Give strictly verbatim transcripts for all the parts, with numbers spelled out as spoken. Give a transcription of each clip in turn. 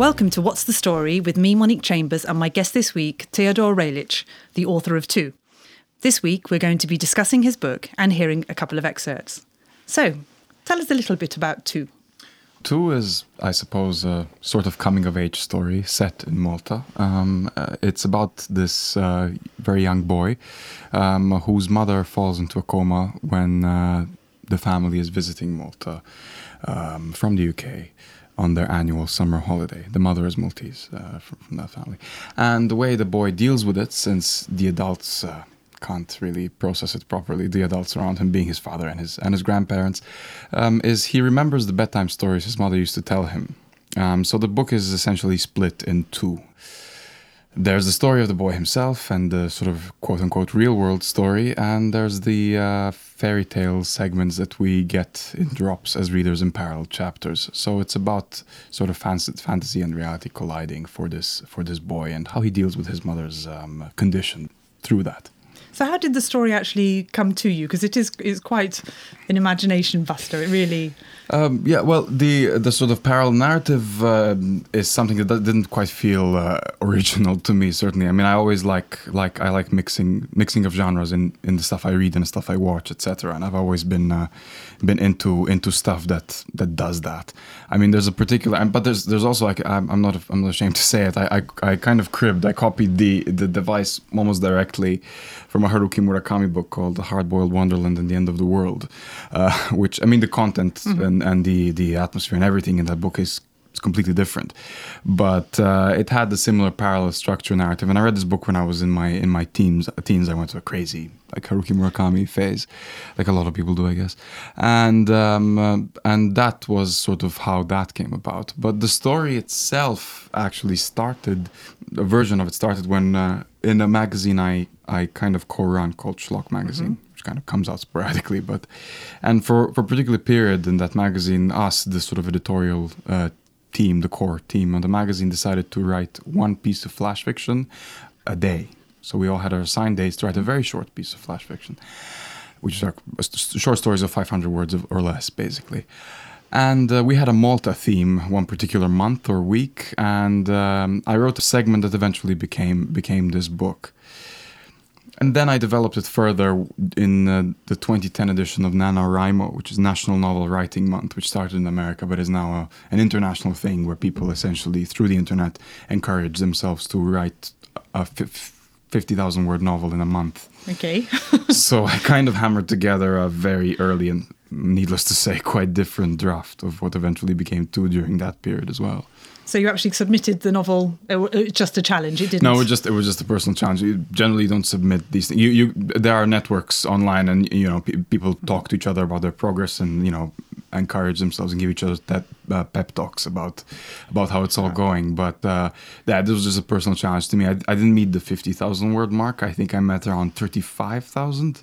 Welcome to What's the Story with me, Monique Chambers, and my guest this week, Teodor Relic, the author of Two. This week, we're going to be discussing his book and hearing a couple of excerpts. So, tell us a little bit about Two. Two is, I suppose, a sort of coming-of-age story set in Malta. Um, uh, it's about this uh, very young boy um, whose mother falls into a coma when uh, the family is visiting Malta um, from the U K on their annual summer holiday. The mother is Maltese uh, from, from that family. And the way the boy deals with it, since the adults uh, can't really process it properly, the adults around him being his father and his and his grandparents, um, is he remembers the bedtime stories his mother used to tell him. Um, so the book is essentially split in two. There's the story of the boy himself and the sort of quote-unquote real-world story, and there's the uh, fairy tale segments that we get in drops as readers in parallel chapters. So it's about sort of fantasy and reality colliding for this for this boy and how he deals with his mother's um, condition through that. So how did the story actually come to you? Because it is it's quite an imagination buster. It really... Um, yeah, well, the the sort of parallel narrative uh, is something that didn't quite feel uh, original to me. Certainly, I mean, I always like like I like mixing mixing of genres in, in the stuff I read and the stuff I watch, et cetera. And I've always been uh, been into into stuff that that does that. I mean, there's a particular, but there's there's also like I'm, I'm not I'm not ashamed to say it. I, I I kind of cribbed. I copied the the device almost directly from a Haruki Murakami book called The Hard-Boiled Wonderland and the End of the World, uh, which, I mean, the content mm-hmm. and, and the, the atmosphere and everything in that book is, is completely different. But uh, it had a similar parallel structure narrative. And I read this book when I was in my in my teens. teens. I went to a crazy, like, Haruki Murakami phase, like a lot of people do, I guess. And, um, uh, and that was sort of how that came about. But the story itself actually started, a version of it started when... Uh, in a magazine I, I kind of co-run called Schlock magazine, mm-hmm. which kind of comes out sporadically, but and for, for a particular period in that magazine, us, the sort of editorial uh, team, the core team of the magazine, decided to write one piece of flash fiction a day. So we all had our assigned days to write a very short piece of flash fiction, which are short stories of five hundred words or less, basically. And uh, we had a Malta theme one particular month or week, and um, I wrote a segment that eventually became became this book. And then I developed it further in uh, the twenty ten edition of NaNoWriMo, which is National Novel Writing Month, which started in America but is now a, an international thing where people essentially, through the internet, encourage themselves to write a fifty thousand word novel in a month. Okay. So I kind of hammered together a very early and, needless to say, quite different draft of what eventually became Two during that period as well. So you actually submitted the novel, it was just a challenge, it didn't... No, it was just, it was just a personal challenge. You generally don't submit these things. You, you, there are networks online and, you know, p- people talk to each other about their progress and, you know, encourage themselves and give each other that uh, pep talks about about how it's all going. But uh, yeah, this was just a personal challenge to me. I, I didn't meet the fifty thousand word mark. I think I met around thirty-five thousand.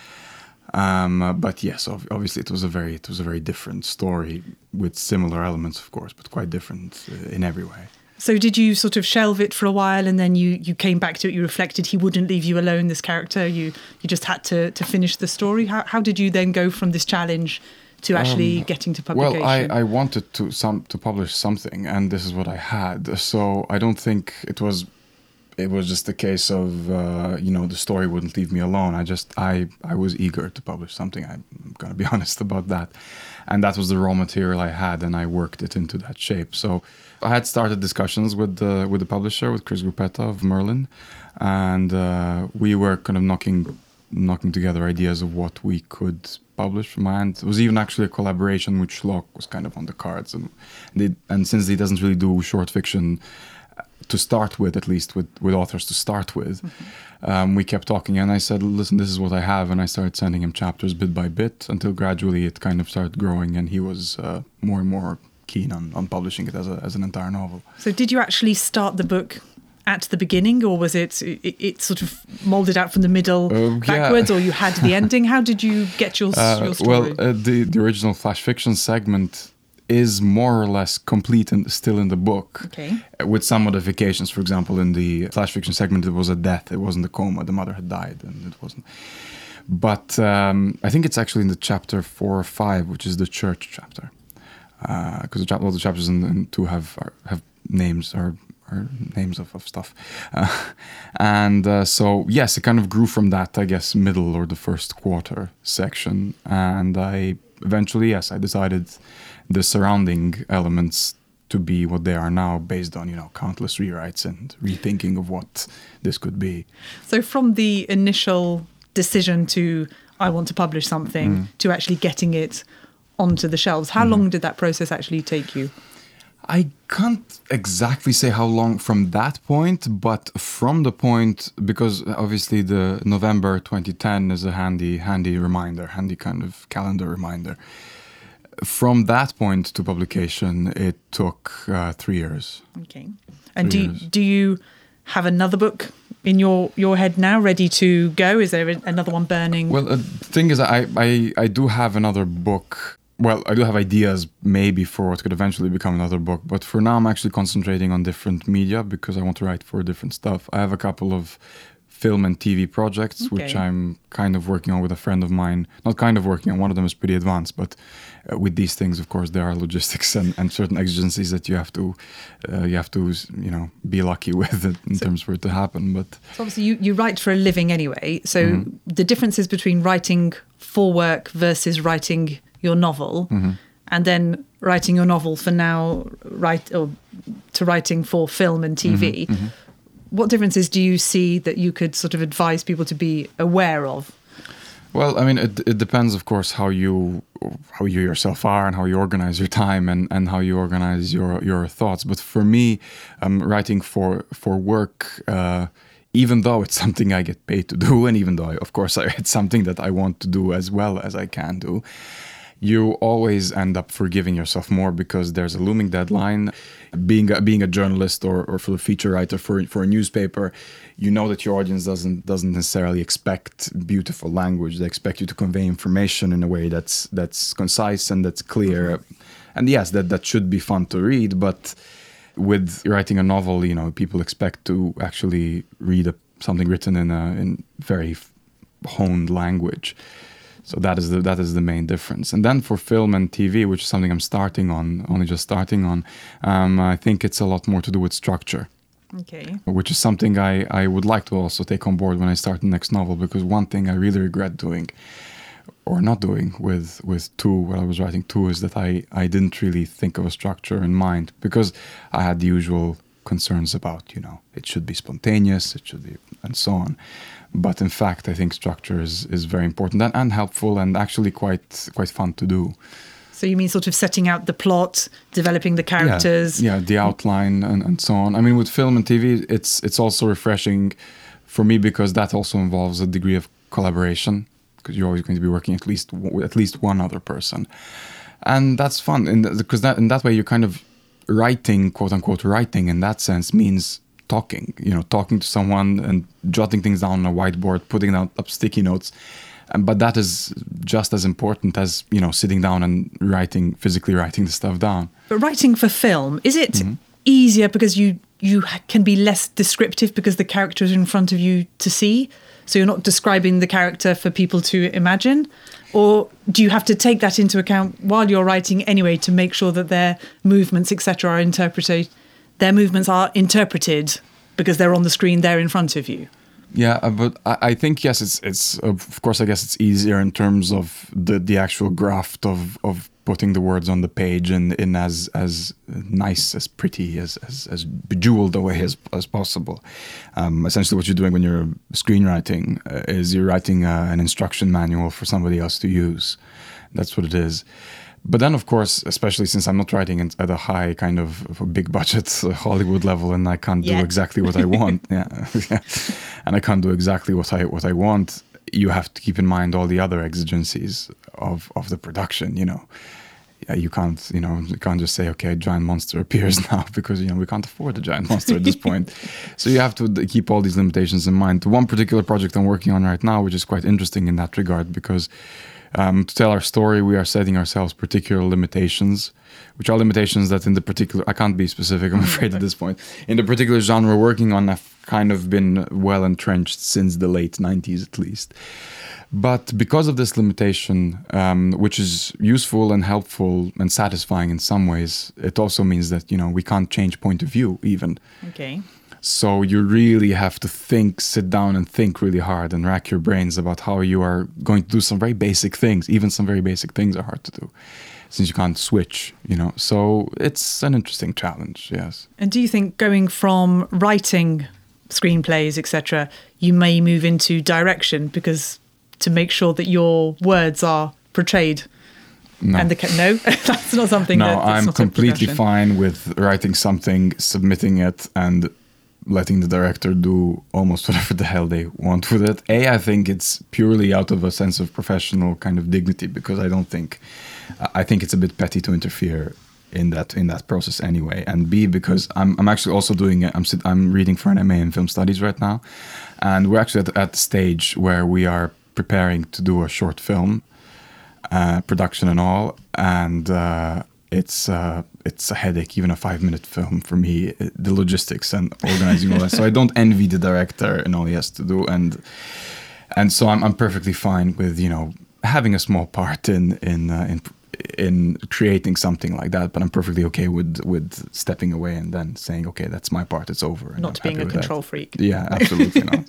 Um, uh, but yes, obviously it was a very it was a very different story with similar elements, of course, but quite different uh, in every way. So did you sort of shelve it for a while and then you, you came back to it, you reflected he wouldn't leave you alone, this character, you you just had to, to finish the story? How how did you then go from this challenge to actually um, getting to publication? Well, I, I wanted to some to publish something, and this is what I had. So I don't think it was it was just a case of uh, you know, the story wouldn't leave me alone. I just I I was eager to publish something. I'm gonna be honest about that, and that was the raw material I had, and I worked it into that shape. So I had started discussions with the with the publisher, with Chris Gruppetta of Merlin, and uh, we were kind of knocking knocking together ideas of what we could publish from my end. It was even actually a collaboration with Schlock was kind of on the cards, and they, and since he doesn't really do short fiction to start with, at least with, with authors to start with, mm-hmm. um, we kept talking, and I said, listen, this is what I have, and I started sending him chapters bit by bit until gradually it kind of started growing, and he was uh, more and more keen on, on publishing it as a, as an entire novel. So did you actually start the book at the beginning, or was it it, it sort of molded out from the middle uh, backwards, yeah. or you had the ending? How did you get your, uh, your story? Well, uh, the, the original flash fiction segment is more or less complete and still in the book, okay. with some modifications. For example, in the flash fiction segment, it was a death. It wasn't a coma. The mother had died, and it wasn't. But um, I think it's actually in the chapter four or five, which is the church chapter, because uh, the, cha- all the chapters in, in two have are, have names are, are names of, of stuff. Uh, and uh, so, yes, it kind of grew from that, I guess, middle or the first quarter section. And I eventually, yes, I decided the surrounding elements to be what they are now, based on, you know, countless rewrites and rethinking of what this could be. So from the initial decision to, I want to publish something, mm. to actually getting it onto the shelves, how mm. long did that process actually take you? I can't exactly say how long from that point, but from the point, because obviously the November twenty ten is a handy, handy reminder, handy kind of calendar reminder. From that point to publication, it took uh, three years. Okay. And do you, do you have another book in your, your head now, ready to go? Is there another one burning? Well, uh, the thing is, I, I, I do have another book. Well, I do have ideas maybe for what could eventually become another book. But for now, I'm actually concentrating on different media because I want to write for different stuff. I have a couple of film and T V projects, okay. which I'm kind of working on with a friend of mine. Not kind of working on, one of them is pretty advanced, but uh, with these things, of course, there are logistics and, and certain exigencies that you have to, uh, you have to, you know, be lucky with it in so, terms for it to happen. But so obviously you, you write for a living anyway. So mm-hmm. the differences between writing for work versus writing your novel, mm-hmm. and then writing your novel for now, write or to writing for film and T V. Mm-hmm. Mm-hmm. What differences do you see that you could sort of advise people to be aware of? Well, I mean, it, it depends, of course, how you how you yourself are and how you organize your time and, and how you organize your, your thoughts. But for me, um, writing for for work, uh, even though it's something I get paid to do, and even though, I, of course, I, it's something that I want to do as well as I can do, you always end up forgiving yourself more because there's a looming deadline. Being a, being a journalist or, or for a feature writer for for a newspaper, you know that your audience doesn't doesn't necessarily expect beautiful language. They expect you to convey information in a way that's that's concise and that's clear. Mm-hmm. And yes, that, that should be fun to read. But with writing a novel, you know, people expect to actually read a, something written in a in very honed language. So that is the that is the main difference. And then for film and T V, which is something I'm starting on, only just starting on, um, I think it's a lot more to do with structure. Okay. Which is something I, I would like to also take on board when I start the next novel, because one thing I really regret doing, or not doing with, with two, when I was writing two, is that I, I didn't really think of a structure in mind, because I had the usual concerns about, you know, it should be spontaneous, it should be, and so on. But in fact, I think structure is, is very important and, and helpful and actually quite quite fun to do. So you mean sort of setting out the plot, developing the characters? Yeah, yeah the outline and, and so on. I mean, with film and T V, it's it's also refreshing for me because that also involves a degree of collaboration, because you're always going to be working at least with at least one other person. And that's fun, and because that in that way you're kind of writing, quote unquote, writing in that sense means talking, you know, talking to someone and jotting things down on a whiteboard, putting out up sticky notes. Um, but that is just as important as, you know, sitting down and writing, physically writing the stuff down. But writing for film, is it mm-hmm. easier because you, you can be less descriptive because the character is in front of you to see? So you're not describing the character for people to imagine? Or do you have to take that into account while you're writing anyway to make sure that their movements, et cetera, are interpreted? Their movements are interpreted because they're on the screen there in front of you. Yeah, uh, but I, I think, yes, it's, it's uh, of course, I guess it's easier in terms of the, the actual graft of, of putting the words on the page and in as as nice, as pretty, as as, as bejeweled a way as, as possible. Um, essentially what you're doing when you're screenwriting uh, is you're writing uh, an instruction manual for somebody else to use. That's what it is. But then, of course, especially since I'm not writing at a high kind of, of a big budget Hollywood level, and I can't yeah. do exactly what I want, yeah, and I can't do exactly what I what I want. You have to keep in mind all the other exigencies of, of the production. You know, yeah, you can't you know you can't just say, okay, a giant monster appears now, because you know we can't afford a giant monster at this point. So you have to keep all these limitations in mind. One particular project I'm working on right now, which is quite interesting in that regard, because Um, to tell our story, we are setting ourselves particular limitations, which are limitations that in the particular, I can't be specific, I'm afraid at this point, in the particular genre we're working on have kind of been well entrenched since the late nineties at least. But because of this limitation, um, which is useful and helpful and satisfying in some ways, it also means that, you know, we can't change point of view even. Okay. So you really have to think, sit down and think really hard and rack your brains about how you are going to do some very basic things. Even some very basic things are hard to do since you can't switch, you know. So it's an interesting challenge, yes. And do you think going from writing screenplays, et cetera, you may move into direction because to make sure that your words are portrayed? No, and the ca- no, that's not something. No, that, that's I'm not completely fine with writing something, submitting it, and letting the director do almost whatever the hell they want with it. A, I think it's purely out of a sense of professional kind of dignity, because I don't think, I think it's a bit petty to interfere in that in that process anyway. And B, because I'm I'm actually also doing I'm sit, I'm reading for an M A in film studies right now, and we're actually at, at the stage where we are preparing to do a short film, uh, production and all, and uh, it's uh, it's a headache, even a five minute film for me, the logistics and organizing all that. So I don't envy the director and all he has to do, and and so I'm I'm perfectly fine with, you know, having a small part in in uh, in in creating something like that, but I'm perfectly okay with with stepping away and then saying, okay, that's my part, it's over. And not I'm being a control that. freak. Yeah, absolutely not.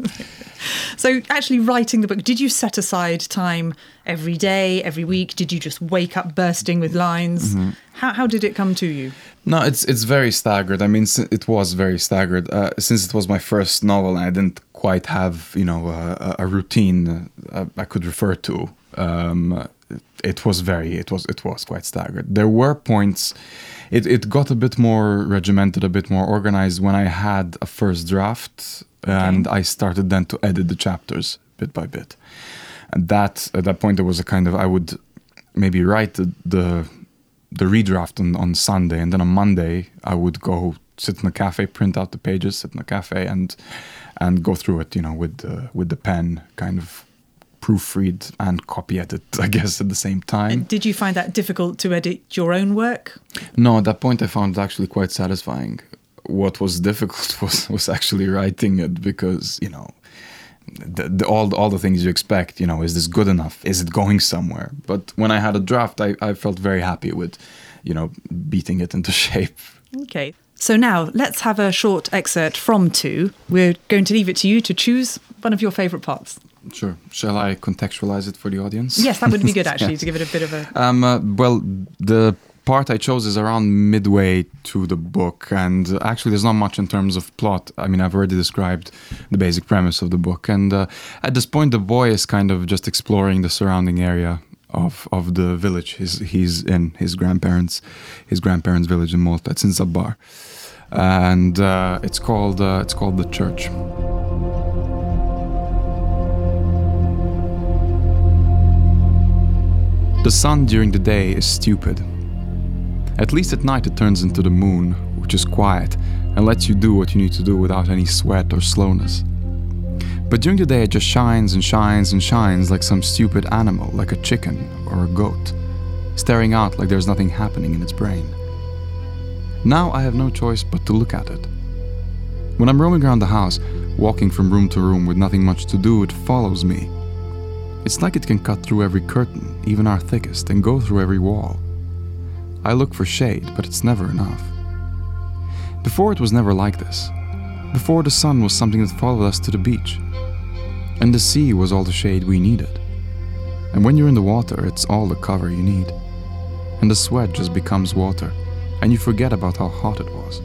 So actually writing the book, did you set aside time every day, every week? Did you just wake up bursting with lines? Mm-hmm. How how did it come to you? No, it's it's very staggered. I mean, it was very staggered. Uh, since it was my first novel and I didn't quite have, you know, a, a routine uh, I could refer to. Um, it was very, it was, it was quite staggered. There were points, it, it got a bit more regimented, a bit more organized when I had a first draft, okay. And I started then to edit the chapters bit by bit. And that, at that point, there was a kind of, I would maybe write the, the, the redraft on, on Sunday, and then on Monday, I would go sit in a cafe, print out the pages, sit in a cafe, and, and go through it, you know, with the, with the pen, kind of proofread and copy edit, I guess, at the same time. And did you find that difficult to edit your own work? No, at that point I found it actually quite satisfying. What was difficult was, was actually writing it, because, you know, the, the, all, all the things you expect, you know, is this good enough? Is it going somewhere? But when I had a draft, I, I felt very happy with, you know, beating it into shape. Okay. So now let's have a short excerpt from two. We're going to leave it to you to choose one of your favourite parts. Sure. Shall I contextualize it for the audience? Yes, that would be good, actually, yeah. to give it a bit of a... Um, uh, well, the part I chose is around midway to the book, and actually there's not much in terms of plot. I mean, I've already described the basic premise of the book, and uh, at this point the boy is kind of just exploring the surrounding area of of the village he's, he's in, his grandparents, his grandparents' village in Malta. It's in Zabbar, and uh, it's called uh, it's called The Church. The sun during the day is stupid. At least at night it turns into the moon, which is quiet and lets you do what you need to do without any sweat or slowness. But during the day it just shines and shines and shines like some stupid animal, like a chicken or a goat, staring out like there's nothing happening in its brain. Now I have no choice but to look at it. When I'm roaming around the house, walking from room to room with nothing much to do, it follows me. It's like it can cut through every curtain, even our thickest, and go through every wall. I look for shade, but it's never enough. Before it was never like this. Before the sun was something that followed us to the beach. And the sea was all the shade we needed. And when you're in the water, it's all the cover you need. And the sweat just becomes water, and you forget about how hot it was.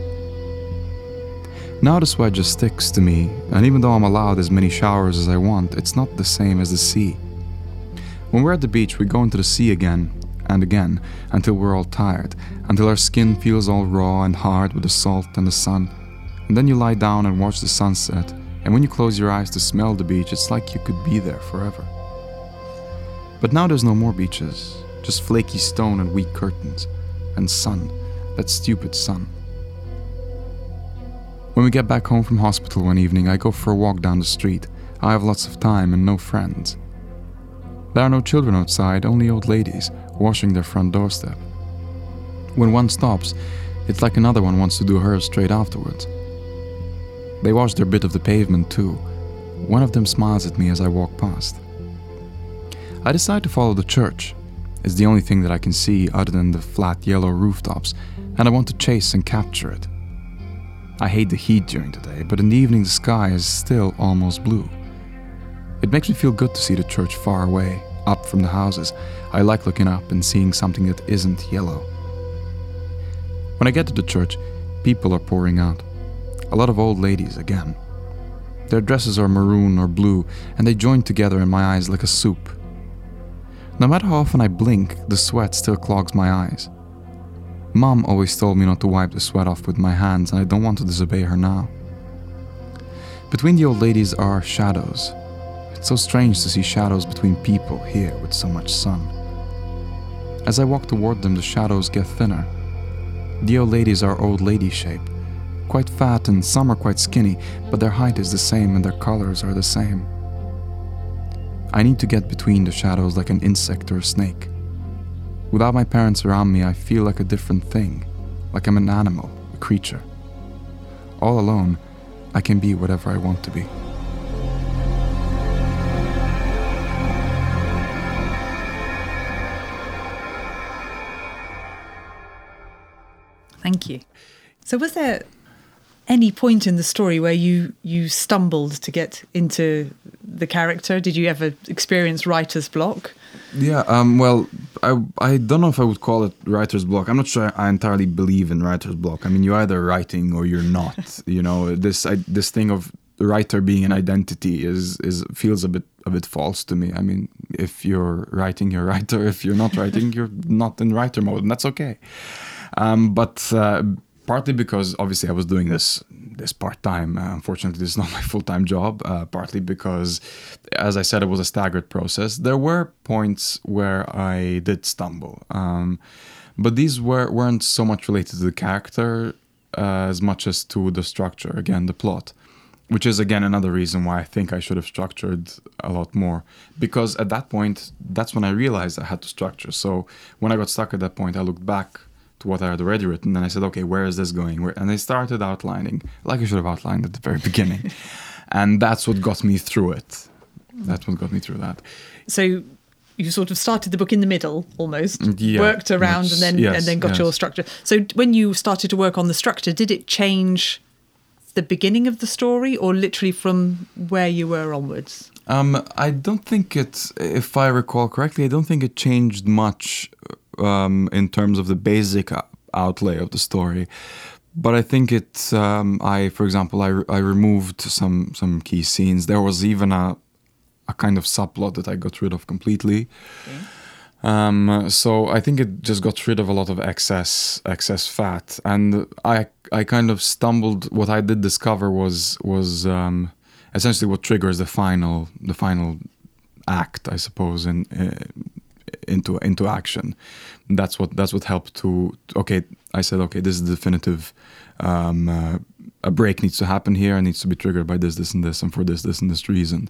Now the sweat just sticks to me, and even though I'm allowed as many showers as I want, it's not the same as the sea. When we're at the beach, we go into the sea again and again until we're all tired, until our skin feels all raw and hard with the salt and the sun. And then you lie down and watch the sunset, and when you close your eyes to smell the beach, it's like you could be there forever. But now there's no more beaches, just flaky stone and weak curtains, and sun, that stupid sun. When we get back home from hospital one evening, I go for a walk down the street. I have lots of time and no friends. There are no children outside, only old ladies washing their front doorstep. When one stops, it's like another one wants to do hers straight afterwards. They wash their bit of the pavement too. One of them smiles at me as I walk past. I decide to follow the church. It's the only thing that I can see other than the flat yellow rooftops, and I want to chase and capture it. I hate the heat during the day, but in the evening the sky is still almost blue. It makes me feel good to see the church far away, up from the houses. I like looking up and seeing something that isn't yellow. When I get to the church, people are pouring out. A lot of old ladies again. Their dresses are maroon or blue, and they join together in my eyes like a soup. No matter how often I blink, the sweat still clogs my eyes. Mom always told me not to wipe the sweat off with my hands, and I don't want to disobey her now. Between the old ladies are shadows. It's so strange to see shadows between people here with so much sun. As I walk toward them, the shadows get thinner. The old ladies are old lady shape, quite fat, and some are quite skinny, but their height is the same and their colors are the same. I need to get between the shadows like an insect or a snake. Without my parents around me, I feel like a different thing, like I'm an animal, a creature. All alone, I can be whatever I want to be. Thank you. So was there any point in the story where you, you stumbled to get into the character? Did you ever experience writer's block? Yeah, um, well, I, I don't know if I would call it writer's block. I'm not sure I entirely believe in writer's block. I mean, you're either writing or you're not. You know, this I, this thing of writer being an identity is is feels a bit a bit false to me. I mean, if you're writing, you're a writer. If you're not writing, you're not in writer mode, and that's okay. Um, but uh, partly because obviously I was doing this this part-time. Uh, unfortunately, this is not my full-time job. Uh, partly because, as I said, it was a staggered process. There were points where I did stumble. Um, but these were, weren't so much related to the character uh, as much as to the structure, again, the plot. Which is, again, another reason why I think I should have structured a lot more. Because at that point, that's when I realized I had to structure. So when I got stuck at that point, I looked back to what I had already written, and I said, okay, where is this going? Where? And I started outlining, like I should have outlined at the very beginning. And that's what got me through it. That's what got me through that. So you sort of started the book in the middle, almost, yeah, worked around, much, and then yes, and then got yes. your structure. So when you started to work on the structure, did it change the beginning of the story, or literally from where you were onwards? Um, I don't think it, if I recall correctly, I don't think it changed much um, in terms of the basic outlay of the story. But I think it, um, I, for example, I, I removed some, some key scenes. There was even a, a kind of subplot that I got rid of completely. Okay. Um, so I think it just got rid of a lot of excess excess fat, and I I kind of stumbled. What I did discover was was um, essentially what triggers the final the final act, I suppose, in uh, into into action. That's what that's what helped to. Okay, I said, okay, this is definitive. Um, uh, a break needs to happen here. It needs to be triggered by this, this, and this, and for this, this, and this reason.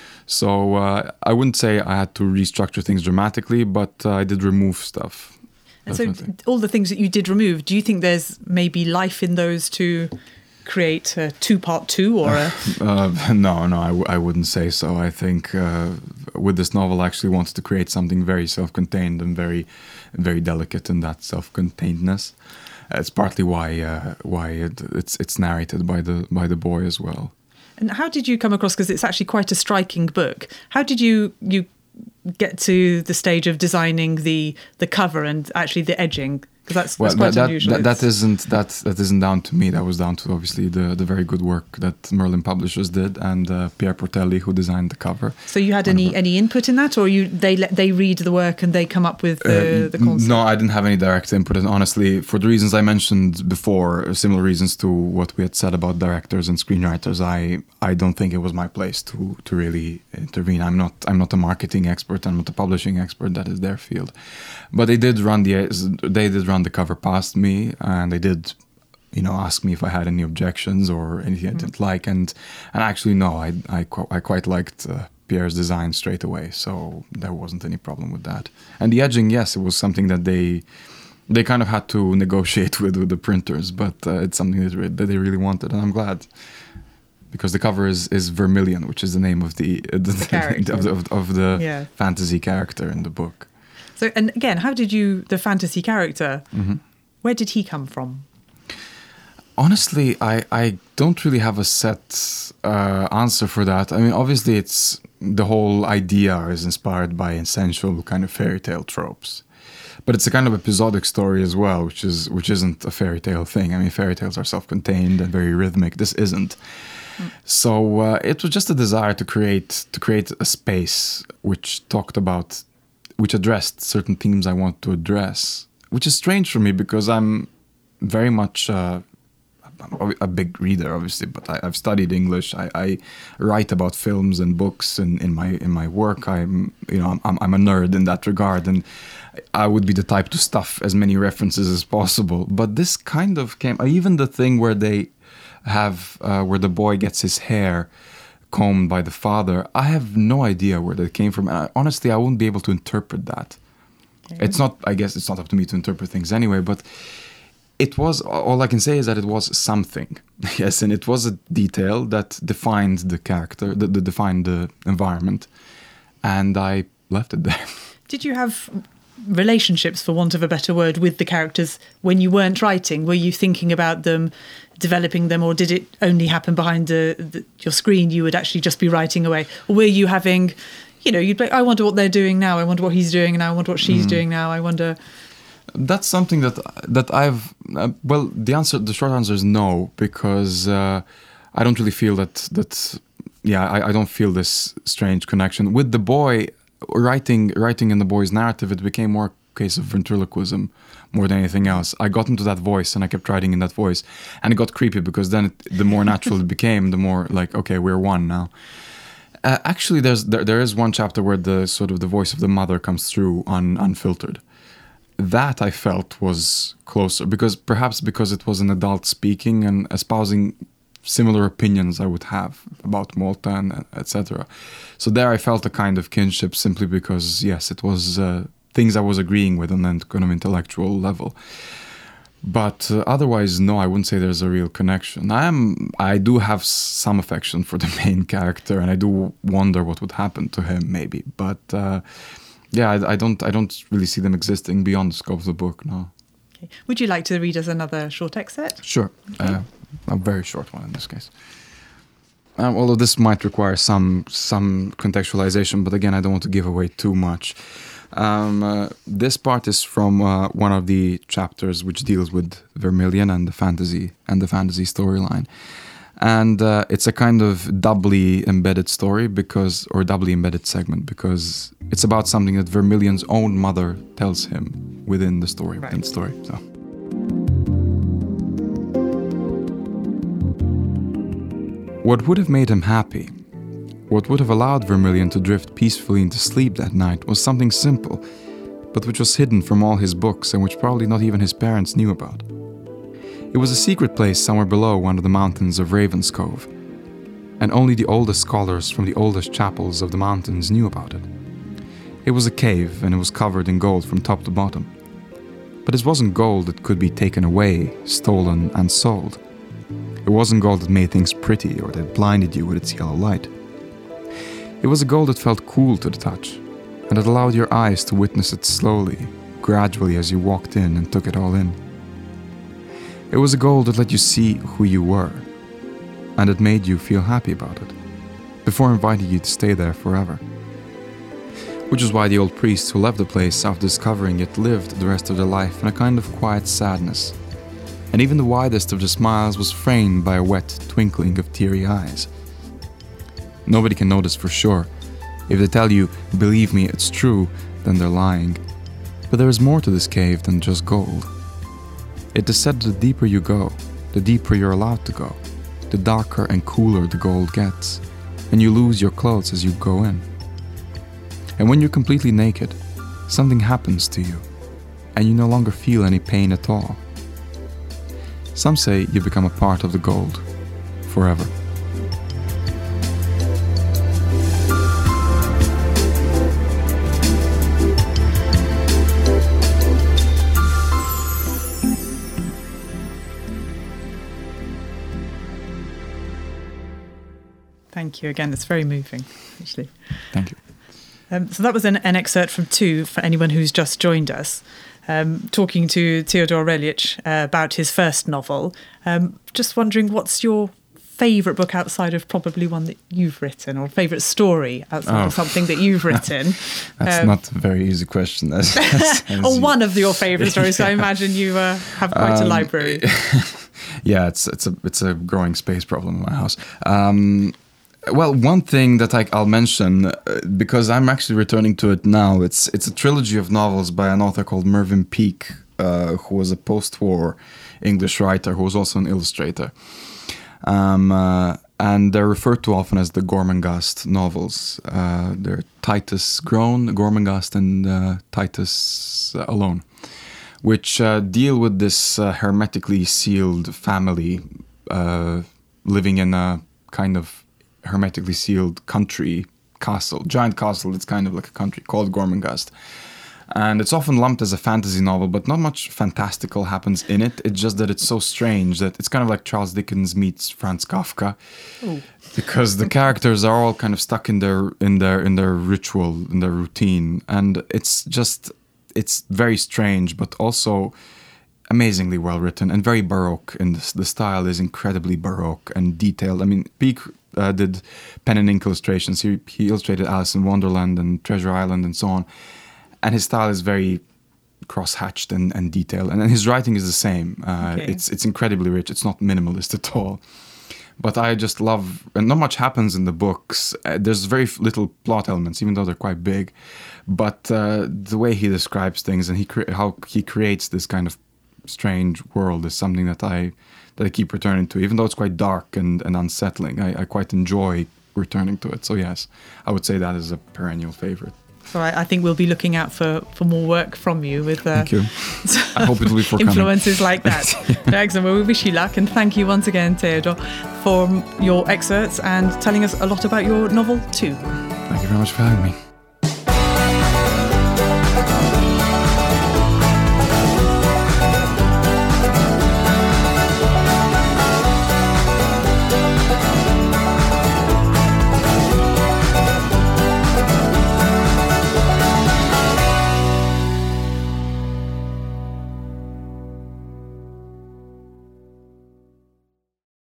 So uh, I wouldn't say I had to restructure things dramatically, but uh, I did remove stuff. And definitely. So all the things that you did remove, do you think there's maybe life in those to create a two-part two or a... uh, no, no, I, w- I wouldn't say so. I think uh, with this novel I actually wanted to create something very self-contained and very, very delicate in that self-containedness. It's partly why uh, why it, it's it's narrated by the by the boy as well. And how did you come across, because it's actually quite a striking book, how did you you get to the stage of designing the the cover and actually the edging? Because that's, well, that's quite that, unusual. That, that isn't that that isn't down to me. That was down to obviously the, the very good work that Merlin Publishers did, and uh, Pierre Portelli, who designed the cover. So you had any, any input in that, or you they let they read the work and they come up with the, uh, the concept? No, I didn't have any direct input, and honestly, for the reasons I mentioned before, similar reasons to what we had said about directors and screenwriters, I I don't think it was my place to to really intervene. I'm not I'm not a marketing expert. I'm not a publishing expert. That is their field. But they did run the they did run the cover past me, and they did, you know, ask me if I had any objections or anything I didn't like, and and actually no, I I, I quite liked uh, Pierre's design straight away, so there wasn't any problem with that. And the edging, yes, it was something that they they kind of had to negotiate with with the printers, but uh, it's something that, re- that they really wanted, and I'm glad. because the cover is, is Vermilion, which is the name of the, uh, the, character. of the, of, of the Yeah. fantasy character in the book. So, and again, how did you, the fantasy character, Mm-hmm. where did he come from? Honestly, I, I don't really have a set uh, answer for that. I mean, obviously, it's the whole idea is inspired by essential kind of fairy tale tropes, but it's a kind of episodic story as well, which is which isn't a fairy tale thing. I mean, fairy tales are self-contained and very rhythmic. This isn't. Mm. So uh, it was just a desire to create to create a space which talked about, which addressed certain themes I want to address, which is strange for me because I'm very much. Uh, I'm a big reader, obviously, but I, I've studied English. I, I write about films and books, and in my in my work, I'm you know I'm I'm a nerd in that regard, and I would be the type to stuff as many references as possible. But this kind of came, even the thing where they have uh, where the boy gets his hair combed by the father. I have no idea where that came from, and I, honestly, I wouldn't be able to interpret that. Okay. It's not. I guess it's not up to me to interpret things anyway, but. It was, all I can say is that it was something, yes, and it was a detail that defined the character, that, that defined the environment, and I left it there. Did you have relationships, for want of a better word, with the characters when you weren't writing? Were you thinking about them, developing them, or did it only happen behind the, the, your screen? You would actually just be writing away? Or were you having, you know, you'd be, I wonder what they're doing now, I wonder what he's doing now, I wonder what she's mm. doing now, I wonder... That's something that that I've uh, well the answer the short answer is no, because uh, I don't really feel that that yeah I, I don't feel this strange connection with the boy. Writing writing in the boy's narrative, it became more a case of ventriloquism more than anything else. I got into that voice and I kept writing in that voice, and it got creepy because then it, the more natural it became, the more like, okay, we're one now. Uh, actually, there's there, there is one chapter where the sort of the voice of the mother comes through un, unfiltered. That I felt was closer, because perhaps because it was an adult speaking and espousing similar opinions I would have about Malta and et cetera. So there I felt a kind of kinship simply because, yes, it was uh, things I was agreeing with on an kind of intellectual level. But uh, otherwise, no, I wouldn't say there's a real connection. I am, I do have some affection for the main character, and I do wonder what would happen to him, maybe. But... Uh, Yeah, I, I don't. I don't really see them existing beyond the scope of the book. No. Okay. Would you like to read us another short excerpt? Sure, okay. uh, a very short one in this case. Um, although this might require some some contextualization, but again, I don't want to give away too much. Um, uh, this part is from uh, one of the chapters which deals with Vermilion and the fantasy and the fantasy storyline. And uh, it's a kind of doubly embedded story because, or doubly embedded segment, because it's about something that Vermilion's own mother tells him within the story, right. within the story. So. What would have made him happy, what would have allowed Vermilion to drift peacefully into sleep that night was something simple, but which was hidden from all his books and which probably not even his parents knew about. It was a secret place somewhere below one of the mountains of Ravenscove, and only the oldest scholars from the oldest chapels of the mountains knew about it. It was a cave, and it was covered in gold from top to bottom. But it wasn't gold that could be taken away, stolen, and sold. It wasn't gold that made things pretty or that blinded you with its yellow light. It was a gold that felt cool to the touch, and that allowed your eyes to witness it slowly, gradually as you walked in and took it all in. It was a gold that let you see who you were, and it made you feel happy about it, before inviting you to stay there forever. Which is why the old priest who left the place after discovering it lived the rest of their life in a kind of quiet sadness, and even the widest of the smiles was framed by a wet twinkling of teary eyes. Nobody can know this for sure. If they tell you, believe me, it's true, then they're lying. But there is more to this cave than just gold. It is said that the deeper you go, the deeper you're allowed to go, the darker and cooler the gold gets, and you lose your clothes as you go in. And when you're completely naked, something happens to you, and you no longer feel any pain at all. Some say you become a part of the gold, forever. Thank you again. It's very moving, actually. Thank you. Um, so that was an, an excerpt from Two for anyone who's just joined us, um, talking to Theodor Relic uh, about his first novel. Um, just wondering, what's your favourite book outside of probably one that you've written, or favourite story outside oh. of something that you've written? That's um, not a very easy question. As, as, as or you... one of your favourite stories. Yeah. So I imagine you uh, have quite um, a library. Yeah, it's it's a it's a growing space problem in my house. Um, well, one thing that I, I'll mention, uh, because I'm actually returning to it now, it's it's a trilogy of novels by an author called Mervyn Peake, uh, who was a post-war English writer who was also an illustrator. Um, uh, and they're referred to often as the Gormenghast novels. Uh, they're Titus Groan, Gormenghast, and uh, Titus uh, Alone, which uh, deal with this uh, hermetically sealed family uh, living in a kind of hermetically sealed country castle, giant castle that's kind of like a country called Gormenghast. And it's often lumped as a fantasy novel, but not much fantastical happens in it. It's just that it's so strange that it's kind of like Charles Dickens meets Franz Kafka. Ooh. Because the characters are all kind of stuck in their in their in their ritual, in their routine, and it's just it's very strange, but also amazingly well written and very baroque. And the, the style is incredibly baroque and detailed. I mean, Peake uh, did pen and ink illustrations. He he illustrated Alice in Wonderland and Treasure Island and so on. And his style is very cross-hatched and, and detailed. And, and his writing is the same. Uh, okay. It's it's incredibly rich. It's not minimalist at all. But I just love... And not much happens in the books. Uh, there's very little plot elements, even though they're quite big. But uh, the way he describes things and he cre- how he creates this kind of strange world is something that I that I keep returning to. Even though it's quite dark and, and unsettling, I, I quite enjoy returning to it. So yes, I would say that is a perennial favorite. So I, I think we'll be looking out for, for more work from you with uh, thank you. I hope it will be forthcoming. Influences like that. Yeah. Excellent. Well, we wish you luck, and thank you once again, Theodor, for your excerpts and telling us a lot about your novel too. Thank you very much for having me.